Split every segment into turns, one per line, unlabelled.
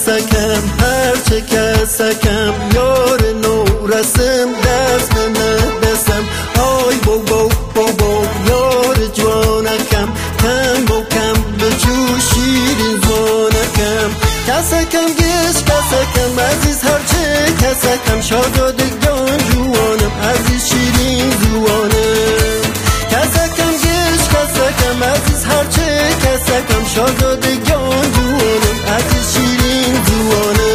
کسکم هرچه کسکم یار نورسم دست به دستم آی بو بو بو بو یار جوانکم کم بو کم به جو شیرین زوانکم کسکم گش کسکم عزیز هرچه کسکم شادادگان جوانم عزیز شیرین زوانم کسکم گش کسکم عزیز هرچه کسکم شادادگان جوانم عزیز شیرین زوانم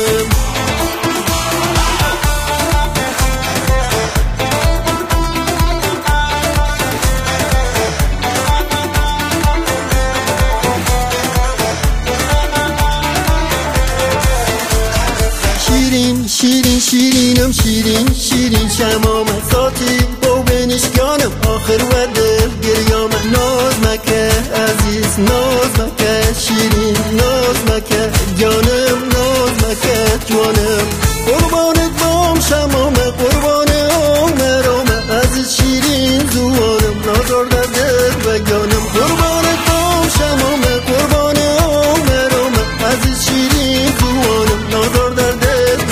شیرین شیرین شیرینم شیرین شیرین شمام ساتی با بنشگانم آخر و دل گریام ناز مکه عزیز ناز مکه شیرین ناز مکه جانم ناز مکه جوانم قربانت بام شمام قربان عمرم عزیز شیرین زوانم نازار در دل و جانم قربانت بام شمام قربان عمرم عزیز شیرین زوانم نازار در دل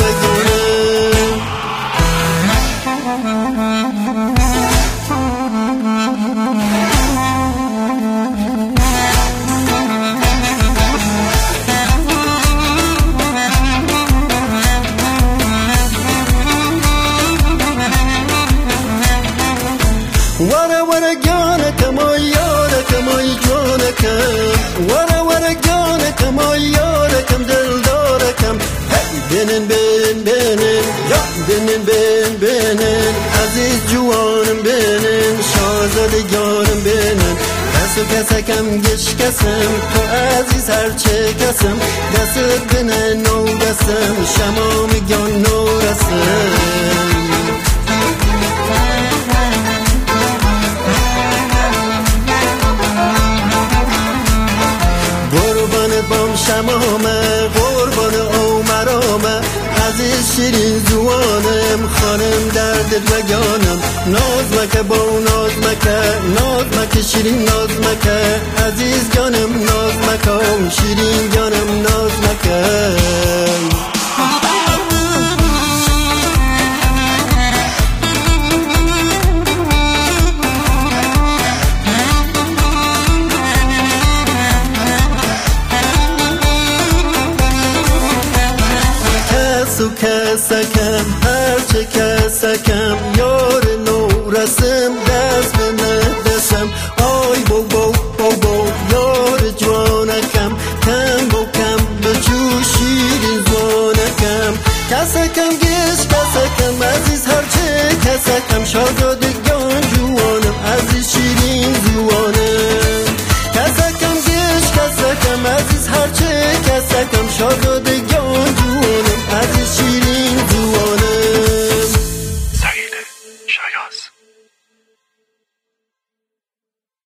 ورا ورا جانکم آی یارکم آی جانکم ورا ورا جانکم آی یارکم دلدارکم بنن بن بنن یا بنن بن بنن عزیز جوانم بنن شاهزاده جانم بنن دست کسکم گش کسم تو عزیز هرچه کسم دست بنن نو دستم شمام جان نو رسم بام شمامه قربان عمرامه عزیز شیرین زوانم خانم در دل و جانم ناز مکه با ناز مکه ناز مکه شیرین ناز مکه عزیز جانم ناز مکه شیرین جانم ناز مکه کسکم هرچه کسکم یار نورسم دست